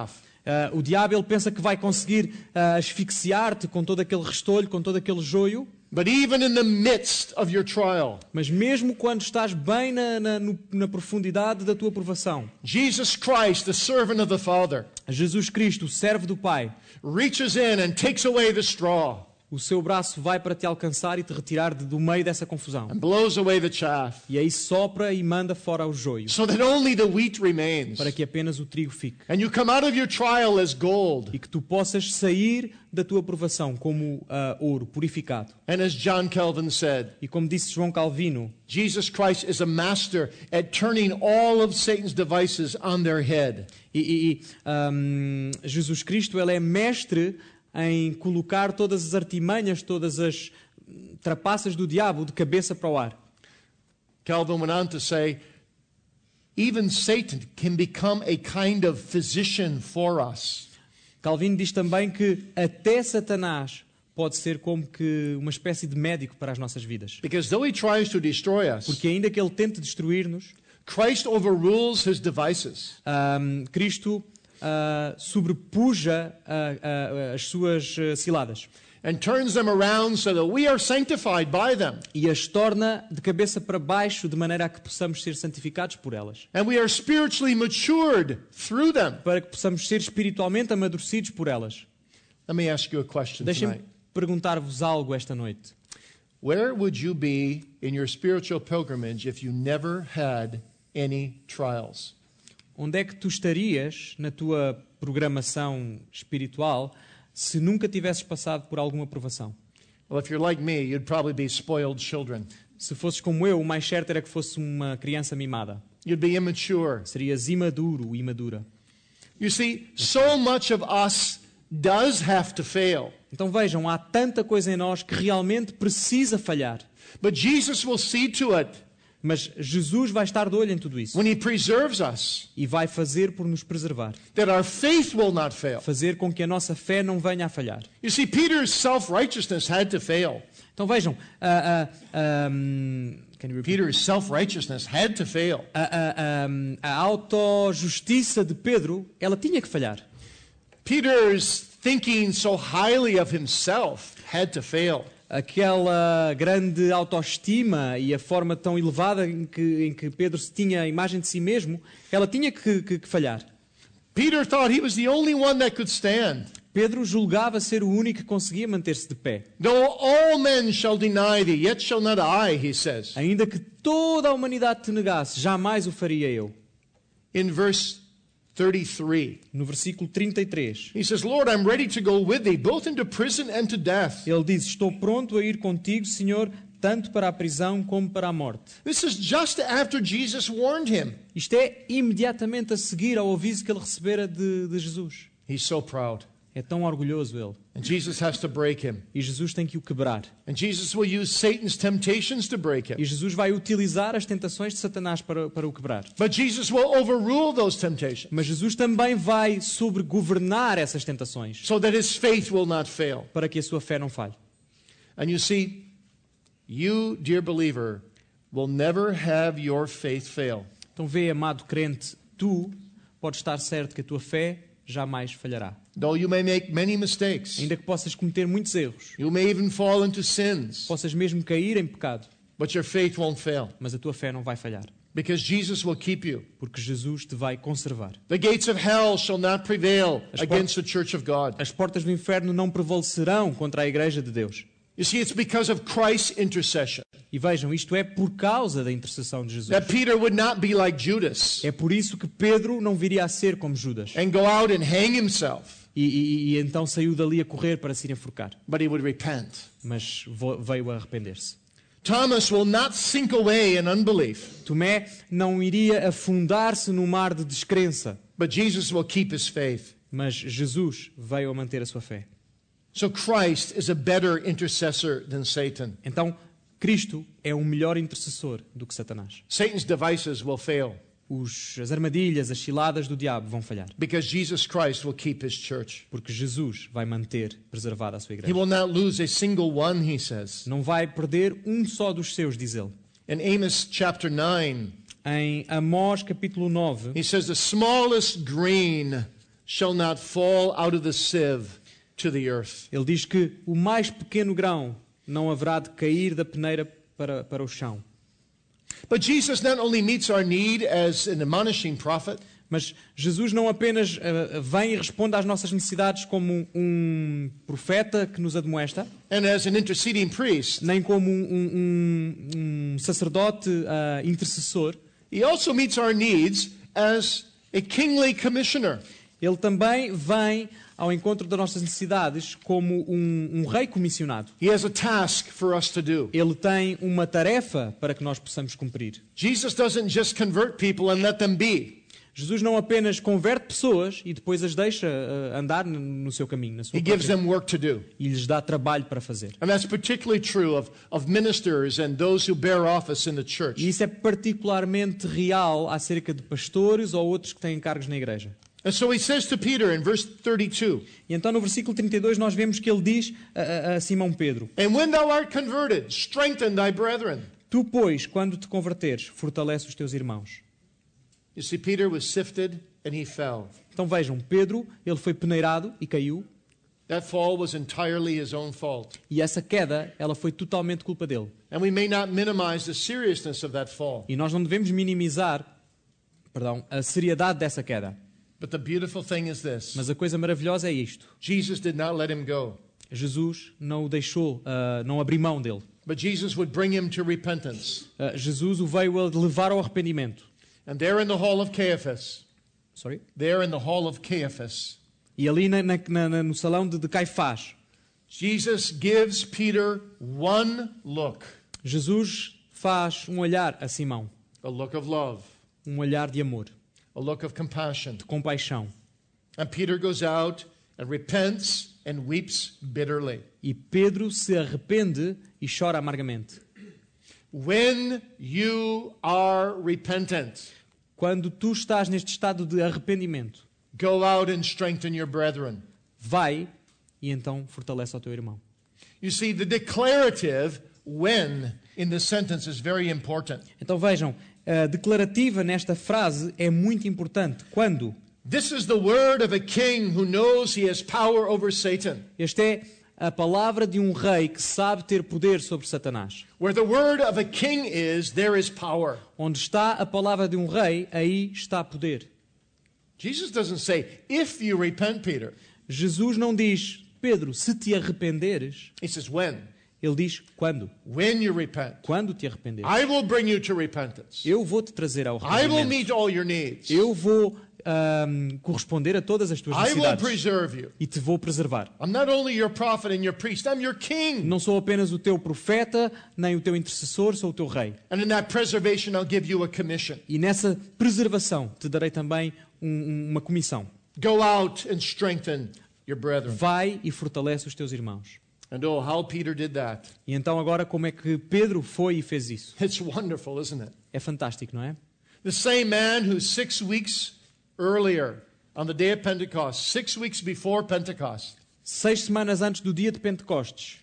Ah, o diabo ele pensa que vai conseguir ah, asfixiar-te com todo aquele restolho, com todo aquele joio. But even in the midst of your trial, Mas mesmo quando estás bem na, na, no- na profundidade da tua provação, Jesus Christ, the servant of the Father, Jesus Cristo, o servo do Pai, reaches in and takes away the straw o seu braço vai para te alcançar e te retirar de- do meio dessa confusão. and blows away the chaff, E aí sopra e manda fora o joio, so that only the wheat remains. para que apenas o trigo fique. And you come out of your trial as gold. E que tu possas sair da tua provação como ah, ouro purificado. And as John Calvin said, E como disse João Calvino, Jesus Christ is a master at turning all of Satan's devices on their head. e, e- e, ahm, Jesus Cristo ele é mestre em colocar todas as artimanhas, todas as trapaças do diabo de cabeça para o ar. Calvin went on to say, even Satan can become a kind of physician for us. Calvino diz também que até Satanás pode ser como que uma espécie de médico para as nossas vidas. Because though he tries to destroy us, Porque ainda que ele tente destruir-nos, Christ overrules his devices. ahm, Cristo ah, sobrepuja ah, ah, as suas ah, ciladas And turns them around so that we are sanctified by them. e as torna de cabeça para baixo de maneira a que possamos ser santificados por elas, And we are spiritually matured through them. para que possamos ser espiritualmente amadurecidos por elas. Let me ask you a question Deixem-me tonight. perguntar-vos algo esta noite. Where would you be in your spiritual pilgrimage if you never had any trials? Onde é que tu estarias na tua programação espiritual se nunca tivesses passado por alguma provação? Well, if you're like me, you'd probably be spoiled children. Se fosses como eu, o mais certo era que fosse uma criança mimada. You'd be immature. Serias imaduro, imadura. You see, so much of us does have to fail. Então vejam, há tanta coisa em nós que realmente precisa falhar. But Jesus will see to it Mas Jesus vai estar de olho em tudo isso when he preserves us e vai fazer por nos preservar. that our faith will not fail. Fazer com que a nossa fé não venha a falhar. You see, Peter's self-righteousness had to fail. Então vejam, a, a, a, um, can you repeat? Peter's self-righteousness had to fail. a, a, a, a autojustiça de Pedro, ela tinha que falhar. Peter's thinking so highly of himself had to fail. Aquela grande autoestima e a forma tão elevada em que, em que Pedro se tinha a imagem de si mesmo, ela tinha que, que, que falhar. Peter thought he was the only one that could stand. Pedro julgava ser o único que conseguia manter-se de pé. Though all men shall deny thee, yet shall not I, he says. Ainda que toda a humanidade te negasse, jamais o faria eu. In verse thirty-three, No versículo trinta e três, he says, Lord, I'm ready to go with thee, both into prison and to death. ele diz: estou pronto a ir contigo, Senhor, tanto para a prisão como para a morte. This is just after Jesus warned him. Isto é imediatamente a seguir ao aviso que ele recebera de, de Jesus. He's so proud. É tão orgulhoso ele. And Jesus has to break him. E Jesus tem que o quebrar. And Jesus will use Satan's temptations to break E him. Jesus vai utilizar as tentações de Satanás para, para o quebrar. But Jesus will overrule those temptations Mas Jesus também vai sobregovernar essas tentações so that his faith will not fail. para que a sua fé não falhe. And you see, you, dear believer, will never have your faith fail. Então vê, amado crente, tu podes estar certo que a tua fé jamais falhará. Though you may make many mistakes, Ainda que possas cometer muitos erros, you may even fall into sins, possas mesmo cair em pecado, but your faith won't fail mas a tua fé não vai falhar, because Jesus will keep you. porque Jesus te vai conservar. The gates of hell shall not prevail As against the church of God. As portas do inferno não prevalecerão contra a igreja de Deus. You see, it's because of Christ's intercession E vejam, isto é por causa da intercessão de Jesus. that Peter would not be like Judas É por isso que Pedro não viria a ser como Judas. and go out and hang himself, E, e- e então saiu dali a correr para se ir enforcar. but he would repent. Mas vo- veio a arrepender-se. Thomas will not sink away in unbelief, Tomé não iria afundar-se no mar de descrença. but Jesus will keep his faith. Mas Jesus veio a manter a sua fé. So Christ is a better intercessor than Satan. Então, Cristo é um melhor intercessor do que Satanás. Satan's devices will fail Os, as armadilhas, as ciladas do diabo vão falhar. because Jesus Christ will keep his church. Porque Jesus vai manter preservada a sua He igreja. will not lose a single one, he says. Não vai perder um só dos seus, diz ele. In Amos chapter nine, Em Amós capítulo nove, he says, the smallest grain shall not fall out of the sieve to the earth. Ele diz que o mais pequeno grão não haverá de cair da peneira para, para o chão. But Jesus not only meets our need as an admonishing prophet, Mas Jesus não apenas uh, vem e responde às nossas necessidades como um profeta que nos admoesta, and as an interceding priest, nem como um, um- um sacerdote uh, intercessor. he also meets our needs as a kingly commissioner. Ele também vem ao encontro das nossas necessidades como um, um rei comissionado. He has a task for us to do. Ele tem uma tarefa para que nós possamos cumprir. Jesus doesn't just convert people and let them be. Jesus não apenas converte pessoas e depois as deixa uh, andar no- no seu caminho, na sua He gives própria, them work to do. e lhes dá trabalho para fazer. And that's particularly true of, of ministers and those who bear office in the E church. isso é particularmente real acerca de pastores ou outros que têm cargos na igreja. And so he says to Peter in verse thirty-two, E então no versículo trinta e dois nós vemos que ele diz a, a- a Simão Pedro: and when thou art converted, strengthen thy brethren. Tu, pois, quando te converteres, fortalece os teus irmãos. You see, Peter was sifted and he fell. Então vejam, Pedro, ele foi peneirado e caiu, That fall was entirely his own fault. e essa queda, ela foi totalmente culpa dele. And we may not minimize the seriousness of that fall. E nós não devemos minimizar, perdão, a seriedade dessa queda. But the beautiful thing is this. Mas a coisa maravilhosa é isto. Jesus did not let him go. Jesus não o deixou, ah, não abriu mão dele. But Jesus would bring him to repentance. Ah, Jesus o veio a levar ao arrependimento. And there in the hall of Caiaphas, Sorry? there in the hall of Caiaphas, E ali na, na- na- no salão de, de Caifás, Jesus gives Peter one look, Jesus faz um olhar a Simão, a look of love, um olhar de amor, a look of compassion. de compaixão. And Peter goes out and repents and weeps bitterly. E Pedro se arrepende e chora amargamente. When you are repentant, Quando tu estás neste estado de arrependimento, go out and strengthen your brethren. vai e então fortalece ao teu irmão. You see, the declarative when in the sentence is very important. Então vejam, a declarativa nesta frase é muito importante. Quando? This is the word of a king who knows he has power over Satan. Esta é a palavra de um rei que sabe ter poder sobre Satanás. Where the word of a king is, there is power. Onde está a palavra de um rei, aí está poder. Jesus doesn't say, if you repent, Peter. Jesus não diz, Pedro, se te arrependeres. He says, when? Ele diz, quando? When you repent. Quando te arrependeres. I will bring you to repentance. Eu vou te trazer ao I will arrependimento. meet all your needs. Eu vou ahm, corresponder a todas as tuas I will necessidades. preserve you. E te vou preservar. I'm not only your prophet and your priest, I'm your king. Não sou apenas o teu profeta, nem o teu intercessor, sou o teu rei. And in that preservation, I'll give you a commission. E nessa preservação te darei também um- um- uma comissão. Go out and strengthen your brethren. Vai e fortalece os teus irmãos. And oh, how Peter did that. E então agora como é que Pedro foi e fez isso? It's wonderful, isn't it? É fantástico, não é? The same man who six weeks earlier, on the day of Pentecost, six weeks before Pentecost, Seis semanas antes do dia de Pentecostes,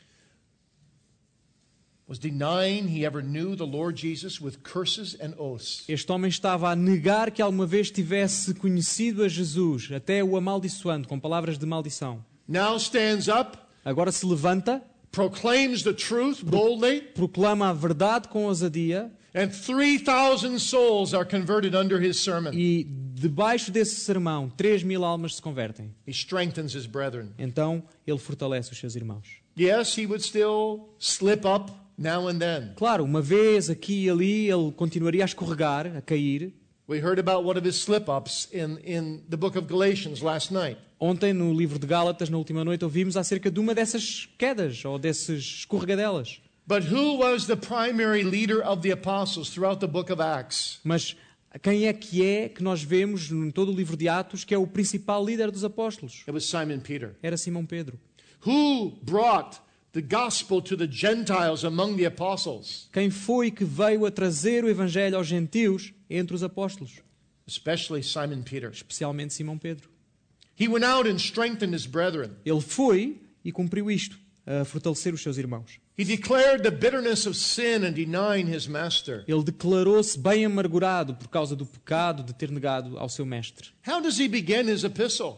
was denying he ever knew the Lord Jesus with curses and oaths. este homem estava a negar que alguma vez tivesse conhecido a Jesus, até o amaldiçoando com palavras de maldição. Now stands up, Agora se levanta, proclaims the truth boldly, proclama a verdade com ousadia and three thousand souls are converted under his sermon. e debaixo desse sermão três mil almas se convertem. He strengthens his brethren. Então ele fortalece os seus irmãos. Yes, he would still slip up now and then. Claro, uma vez aqui e ali ele continuaria a escorregar, a cair. We heard about one of his slip-ups in, in the book of Galatians last night. Ontem, no livro de Gálatas, na última noite, ouvimos acerca de uma dessas quedas, ou desses escorregadelas. But who was the primary leader of the apostles throughout the book of Acts? Mas quem é que é que nós vemos em todo o livro de Atos que é o principal líder dos apóstolos? It was Simon Peter. Era Simão Pedro. Who brought the gospel to the Gentiles among the apostles? Quem foi que veio a trazer o evangelho aos gentios entre os apóstolos? Especially Simon Peter. Especialmente Simão Pedro. He went out and strengthened his brethren. Ele foi e cumpriu isto, a fortalecer os seus irmãos. He declared the bitterness of sin and denying his master. Ele declarou-se bem amargurado por causa do pecado de ter negado ao seu mestre. How does he begin his epistle?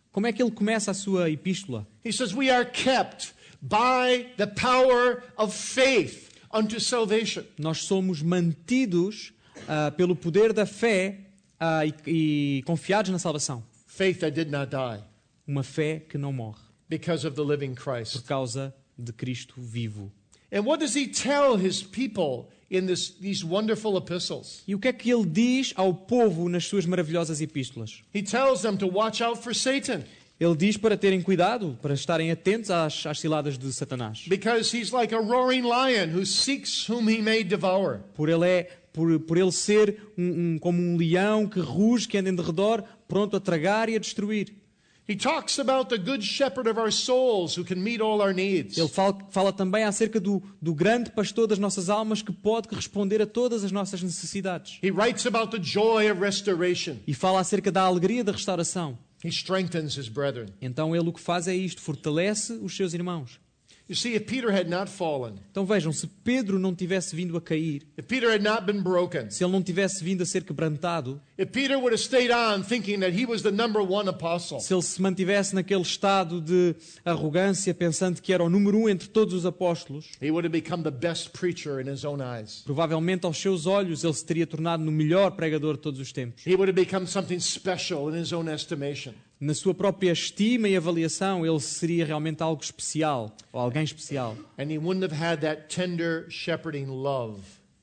Como é que ele começa a sua epístola? He says, we are kept by the power of faith unto salvation. Nós somos mantidos uh, pelo poder da fé uh, e, e confiados na salvação. Faith that did not die Uma fé que não morre, because of the living por Christ. causa de Cristo vivo. And what does he tell his people in this, these wonderful epistles? E o que é que ele diz ao povo nas suas maravilhosas epístolas? He tells them to watch out for Satan Ele diz para terem cuidado, para estarem atentos às, às ciladas de Satanás. because he's like a roaring lion who seeks whom he may devour. Por ele, é, por, por ele ser um, um, como um leão que ruge, que anda em derredor, pronto a tragar e a destruir. He talks about the good shepherd of our souls who can meet all our needs. Ele fala, fala também acerca do, do grande pastor das nossas almas que pode responder a todas as nossas necessidades. He writes about the joy of restoration. E fala acerca da alegria da restauração. He strengthens his brethren. Então ele o que faz é isto, fortalece os seus irmãos. You see, if Peter had not fallen, Então vejam, se Pedro não tivesse vindo a cair, if Peter had not been broken, se ele não tivesse vindo a ser quebrantado, if Peter would have stayed on thinking that he was the number one apostle, se ele se mantivesse naquele estado de arrogância, pensando que era o número um entre todos os apóstolos, he would have become the best preacher in his own eyes. provavelmente aos seus olhos ele se teria tornado no melhor pregador de todos os tempos. He would have become something special in his own estimation. Na sua própria estima e avaliação, ele seria realmente algo especial, ou alguém especial. And he wouldn't have had that tender shepherding love.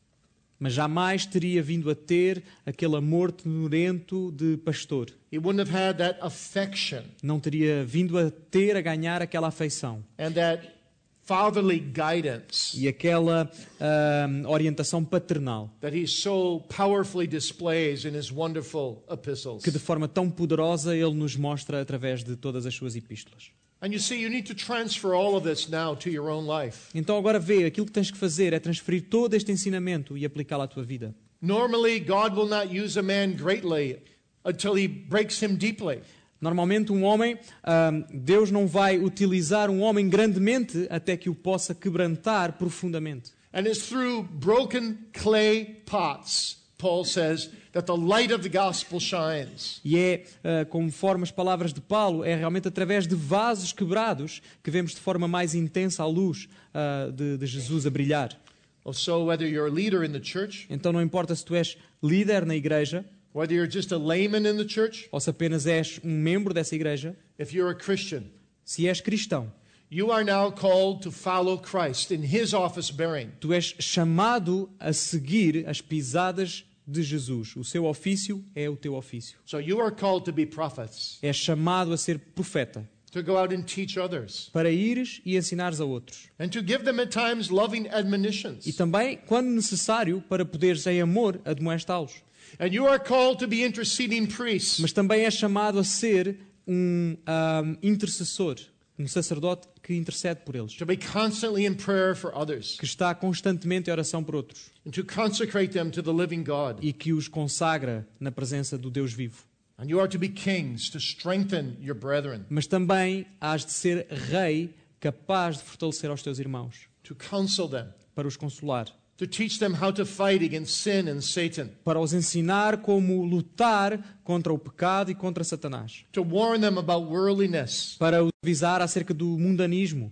Mas jamais teria vindo a ter aquele amor tenurento de pastor. He wouldn't have had that affection Não teria vindo a ter, a ganhar aquela afeição and that fatherly guidance e aquela ah, orientação paternal that he so powerfully displays in his wonderful epistles. que de forma tão poderosa ele nos mostra através de todas as suas epístolas. And you see, you need to transfer all of this now to your own life. Então agora vê, aquilo que tens que fazer é transferir todo este ensinamento e aplicá-lo à tua vida. Normally, God will not use a man greatly until he breaks him deeply. Normalmente um homem, ah, Deus não vai utilizar um homem grandemente até que o possa quebrantar profundamente. And it's through broken clay pots, Paul says, that the light of the gospel shines. E é, ah, conforme as palavras de Paulo, é realmente através de vasos quebrados que vemos de forma mais intensa a luz ah, de, de Jesus a brilhar. Well, so whether you're a leader in the church, Então não importa se tu és líder na igreja, whether you're just a layman in the church, ou se apenas és um membro dessa igreja, if you're a Christian, se és cristão, you are now called to follow Christ in his office bearing. tu és chamado a seguir as pisadas de Jesus. O seu ofício é o teu ofício. So you are called to be prophets, És chamado a ser profeta, to go out and teach others, para ires e ensinares a outros. and to give them at times loving admonitions. E também, quando necessário, para poderes em amor admoestá-los. And you are called to be interceding priests, Mas também és chamado a ser um, um intercessor, um sacerdote que intercede por eles, to be constantly in prayer for others, que está constantemente em oração por outros and to consecrate them to the living God. e que os consagra na presença do Deus vivo. And you are to be kings to strengthen your brethren, Mas também has de ser rei capaz de fortalecer aos teus irmãos, to counsel them, para os consolar, to teach them how to fight against sin and Satan, para os ensinar como lutar contra o pecado e contra Satanás, to warn them about worldliness, para os avisar acerca do mundanismo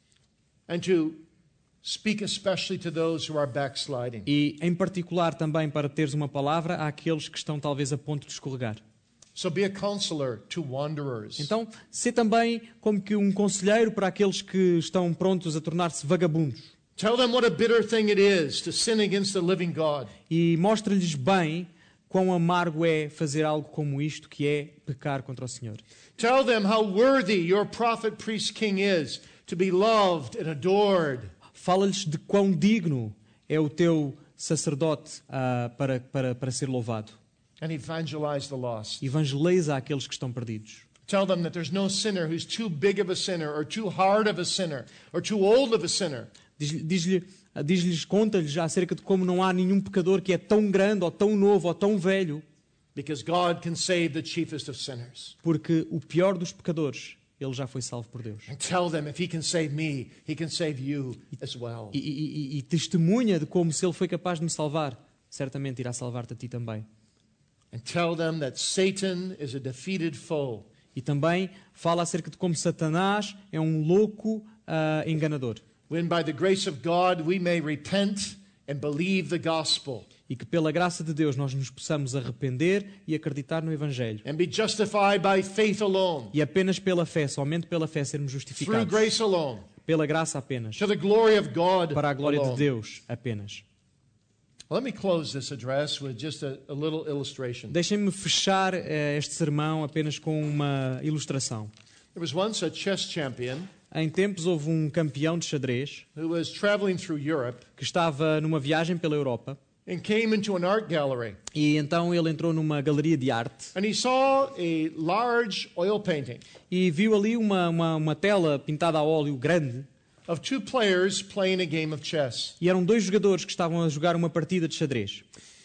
and to speak especially to those who are backsliding. e, em particular, também para teres uma palavra àqueles que estão talvez a ponto de escorregar. So be a counselor to wanderers. Então, ser também como que um conselheiro para aqueles que estão prontos a tornar-se vagabundos. Tell them what a bitter thing it is to sin against the living God. E mostra-lhes bem quão amargo é fazer algo como isto, que é pecar contra o Senhor. Tell them how worthy your prophet, priest, king is to be loved and adored. Fala-lhes de quão digno é o teu sacerdote ah, para, para, para ser louvado. And evangelize the lost. Evangeliza aqueles que estão perdidos. Tell them that there's no sinner who's too big of a sinner or too hard of a sinner or too old of a sinner. Diz-lhe, diz-lhe, diz-lhes, conta-lhes acerca de como não há nenhum pecador que é tão grande ou tão novo ou tão velho, Because God can save the chiefest of sinners. porque o pior dos pecadores, ele já foi salvo por Deus. And tell them if he can save me, he can save you as well. E, e, e, e testemunha de como se ele foi capaz de me salvar, certamente irá salvar-te a ti também. And tell them that Satan is a defeated foe E também fala acerca de como Satanás é um louco uh, enganador. When by the grace of God we may repent and believe the gospel. E que pela graça de Deus nós nos possamos arrepender e acreditar no Evangelho. And be justified by faith alone. E apenas pela fé, somente pela fé, sermos Through justificados. grace alone. Pela graça apenas. To the glory of God Para a glória alone. de Deus apenas. Let me close this address with just a, a little illustration. Deixem-me fechar eh, este sermão apenas com uma ilustração. There was once a chess champion Em tempos houve um campeão de xadrez who was traveling through Europe que estava numa viagem pela Europa and came into an art gallery. e então ele entrou numa galeria de arte And he saw a large oil painting e viu ali uma, uma, uma tela pintada a óleo grande of two players playing a game of chess. e eram dois jogadores que estavam a jogar uma partida de xadrez.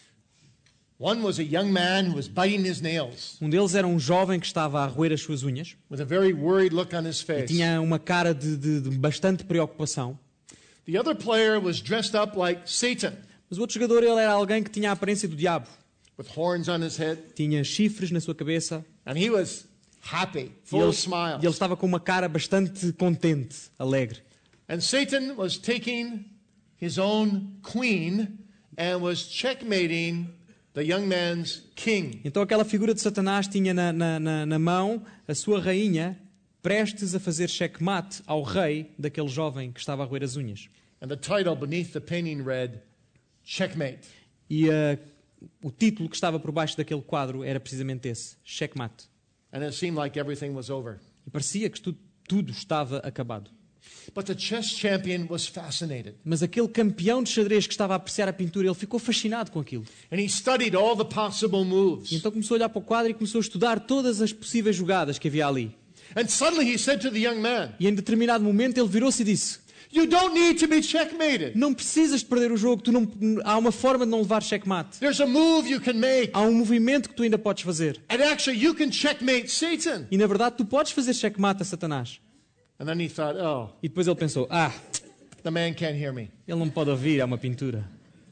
One was a young man who was biting his nails Um deles era um jovem que estava a roer as suas unhas with a very worried look on his e face. tinha uma cara de, de, de bastante preocupação. The other player was dressed up like Satan Mas o outro jogador ele era alguém que tinha a aparência do diabo. with horns on his head, Tinha chifres na sua cabeça and he was happy, e full ele, of smiles. e ele estava com uma cara bastante contente, alegre. And Satan was taking his own queen and was checkmating the young man's king. Então aquela figura de Satanás tinha na, na, na, na mão a sua rainha prestes a fazer checkmate ao rei daquele jovem que estava a roer as unhas. And the title beneath the painting read, Checkmate. E uh, o título que estava por baixo daquele quadro era precisamente esse, checkmate. And it seemed like everything was over. E parecia que tudo, tudo estava acabado. But the chess champion was fascinated. Mas aquele campeão de xadrez que estava a apreciar a pintura, ele ficou fascinado com aquilo. And he studied all the possible E moves. então começou a olhar para o quadro e começou a estudar todas as possíveis jogadas que havia ali. And suddenly he said to the young man, E em determinado momento ele virou-se e disse: You don't need to be checkmated. não precisas de perder o jogo, tu não, há uma forma de não levar checkmate. There's a move you can make. Há um movimento que tu ainda podes fazer. And actually you can checkmate Satan. E na verdade tu podes fazer checkmate a Satanás. And then he thought, oh, E depois ele pensou: ah, the man can't hear me. ele não me pode ouvir, é uma pintura.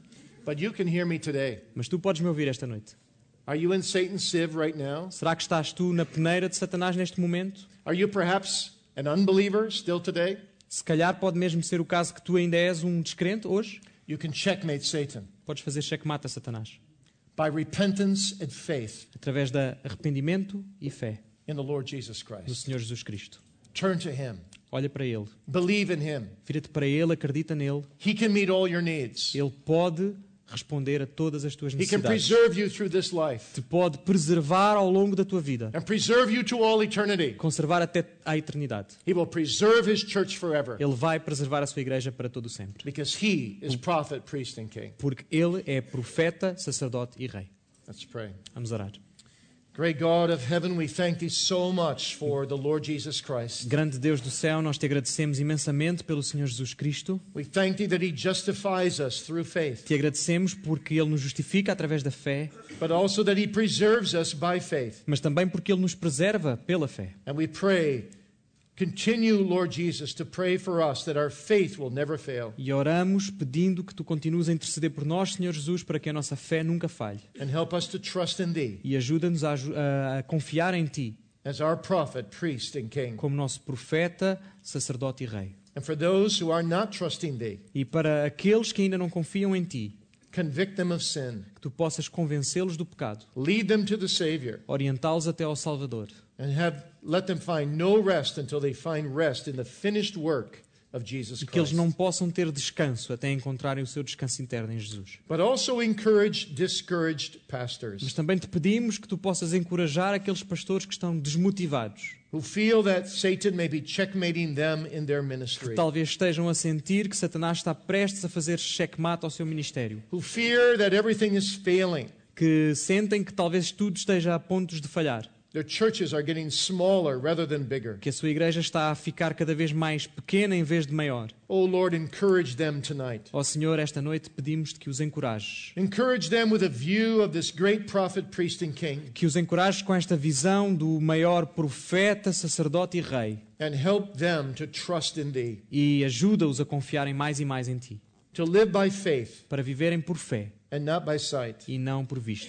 But you can hear me today. Mas tu podes me ouvir esta noite. Are you in Satan's sieve right now? Será que estás tu na peneira de Satanás neste momento? Are you perhaps an unbeliever still today? Se calhar pode mesmo ser o caso que tu ainda és um descrente hoje. You can checkmate Satan Podes fazer checkmate a Satanás. by repentance and faith Através de arrependimento e fé in the Lord Jesus no Christ. Senhor Jesus Cristo. Turn to Him. Olha para Ele. Believe in Him. Vira-te para Ele, acredita nele. He can meet all your needs. Ele pode responder a todas as tuas He can necessidades. preserve you through this life Te pode preservar ao longo da tua vida. and preserve you to all eternity. Conservar até à eternidade. He will preserve His church forever Ele vai preservar a sua igreja para todo o sempre. because He is prophet, priest, and king. Porque Ele é profeta, sacerdote e rei. Let's pray. Vamos orar. Great God of heaven, we thank Thee so much for the Lord Jesus Christ. Grande Deus do céu, nós te agradecemos imensamente pelo Senhor Jesus Cristo. We thank Thee that He justifies us through faith, Te agradecemos porque Ele nos justifica através da fé, but also that He preserves us by faith. mas também porque Ele nos preserva pela fé. And we pray, continue, Lord Jesus, to pray for us that our faith will never fail. E oramos pedindo que Tu continues a interceder por nós, Senhor Jesus, para que a nossa fé nunca falhe. And help us to trust in Thee E ajuda-nos a, aju- a- a confiar em Ti, as our prophet, priest, and king. como nosso profeta, sacerdote e rei. And for those who are not trusting Thee, E para aqueles que ainda não confiam em Ti, convict them of sin. que Tu possas convencê-los do pecado, Lead them to the Savior. orientá-los até ao Salvador. And have, let them find no rest until they find rest in the finished work of Jesus E que eles Christ. não possam ter descanso até encontrarem o seu descanso interno em Jesus. But also encourage discouraged Mas pastors também te pedimos que tu possas encorajar aqueles pastores que estão desmotivados, who feel that Satan may be checkmating them in their ministry, que talvez estejam a sentir que Satanás está prestes a fazer checkmate ao seu ministério, who fear that everything is failing. que sentem que talvez tudo esteja a pontos de falhar, Their churches are getting smaller rather than bigger. que a sua igreja está a ficar cada vez mais pequena em vez de maior. Oh Lord, encourage them tonight. Ó Senhor, esta noite pedimos-te que os encorajes, Encourage them with a view of this great prophet, priest, and king, que os encorajes com esta visão do maior profeta, sacerdote e rei, and help them to trust in Thee, e ajuda-os a confiarem mais e mais em Ti, to live by faith para viverem por fé and not by sight, e não por vista.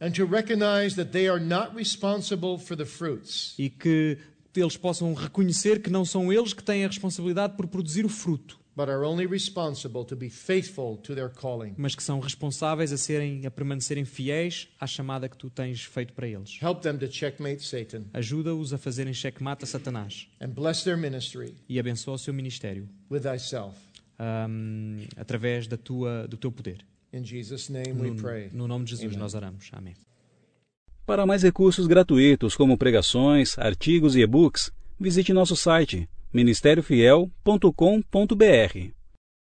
and to recognize that they are not responsible for the fruits, e que eles possam reconhecer que não são eles que têm a responsabilidade por produzir o fruto, but are only responsible to be faithful to their calling. mas que são responsáveis a serem, a permanecerem fiéis à chamada que tu tens feito para eles. Help them to checkmate Satan Ajuda-os a fazerem checkmate a Satanás and bless their ministry e abençoa o seu ministério with thyself. hum, através da tua, do teu poder. In Jesus' name we No, pray. no nome de Jesus Amen. nós oramos. Amém. Para mais recursos gratuitos como pregações, artigos e e-books, visite nosso site ministério fiel ponto com ponto br.